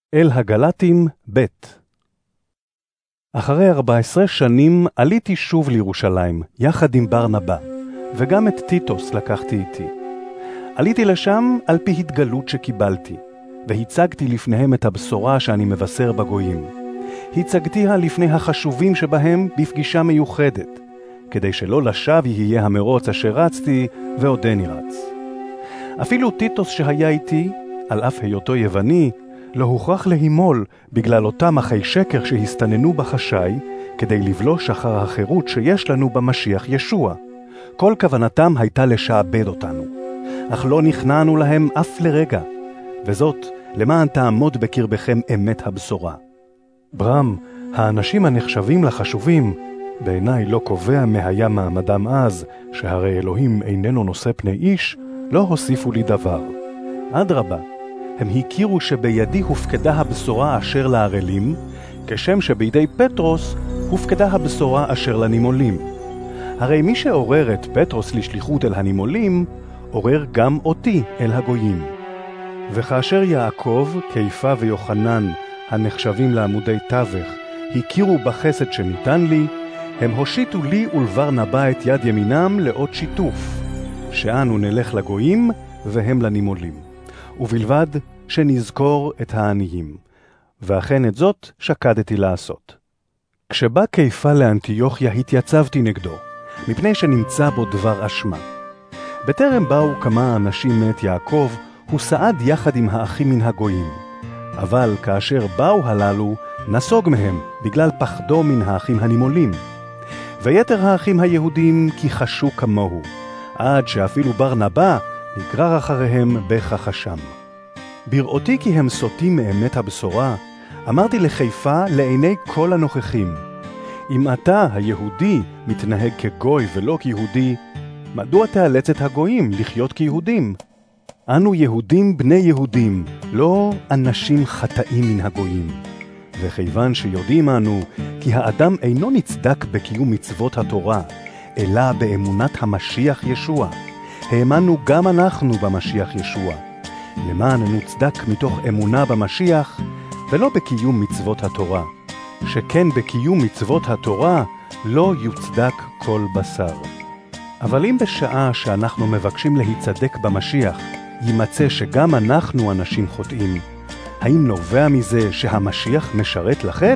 אל הגלטים ב'. אחרי 14 שנים עליתי שוב לירושלים, יחד עם ברנבא, וגם את טיטוס לקחתי איתי. עליתי לשם על פי התגלות שקיבלתי, והצגתי לפניהם את הבשורה שאני מבשר בגויים. הצגתיה לפני החשובים שבהם בפגישה מיוחדת, כדי שלא לשווא יהיה המרוץ אשר רצתי ועודני רץ. אפילו טיטוס שהיה איתי, על אף היותו יווני, לא הוכרח להימול בגלל אותם אחי שקר שהסתננו בחשאי, כדי לבלוש אחר החירות שיש לנו במשיח ישוע. כל כוונתם הייתה לשעבד אותנו, אך לא נכנענו להם אף לרגע, וזאת למען תעמוד בקרבכם אמת הבשורה. ברם, האנשים הנחשבים לחשובים, בעיניי לא קובע היה מעמדם אז, שהרי אלוהים איננו נושא פני איש, לא הוסיפו לי דבר. אדרבה, הם הכירו שבידי הופקדה הבשורה אשר לערלים, כשם שבידי פטרוס הופקדה הבשורה אשר לנימולים. הרי מי שעורר את פטרוס לשליחות אל הנימולים, עורר גם אותי אל הגויים. וכאשר יעקב, קיפה ויוחנן, הנחשבים לעמודי תווך, הכירו בחסד שניתן לי, הם הושיטו לי ולברנבא את יד ימינם לאות שיתוף, שאנו נלך לגויים והם לנימולים. ובלבד שנזכור את העניים, ואכן את זאת שקדתי לעשות. כשבא קיפה לאנטיוכיה התייצבתי נגדו, מפני שנמצא בו דבר אשמה. בטרם באו כמה אנשים מאת יעקב, הוא סעד יחד עם האחים מן הגויים. אבל כאשר באו הללו, נסוג מהם בגלל פחדו מן האחים הנימולים. ויתר האחים היהודים כיחשו כמוהו, עד שאפילו ברנבא נגרר אחריהם בכחשם. בראותי כי הם סוטים מאמת הבשורה, אמרתי לחיפה לעיני כל הנוכחים, אם אתה היהודי מתנהג כגוי ולא כיהודי, מדוע תאלץ את הגויים לחיות כיהודים? אנו יהודים בני יהודים, לא אנשים חטאים מן הגויים. וכיוון שיודעים אנו כי האדם אינו נצדק בקיום מצוות התורה, אלא באמונת המשיח ישוע, האמנו גם אנחנו במשיח ישוע, למען נוצדק מתוך אמונה במשיח, ולא בקיום מצוות התורה, שכן בקיום מצוות התורה לא יוצדק כל בשר. אבל אם בשעה שאנחנו מבקשים להיצדק במשיח, יימצא שגם אנחנו אנשים חוטאים, האם נובע מזה שהמשיח משרת לחטא?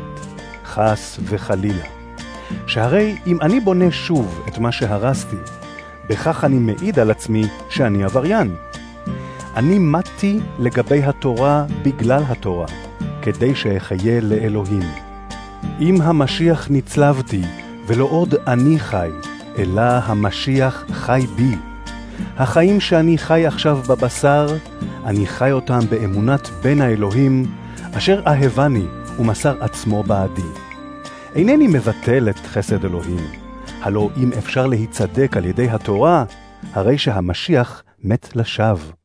חס וחלילה. שהרי אם אני בונה שוב את מה שהרסתי, בכך אני מעיד על עצמי שאני עבריין. אני מתי לגבי התורה בגלל התורה, כדי שאחיה לאלוהים. אם המשיח נצלבתי, ולא עוד אני חי, אלא המשיח חי בי. החיים שאני חי עכשיו בבשר, אני חי אותם באמונת בן האלוהים, אשר אהבני ומסר עצמו בעדי. אינני מבטל את חסד אלוהים, הלא אם אפשר להיצדק על ידי התורה, הרי שהמשיח מת לשווא.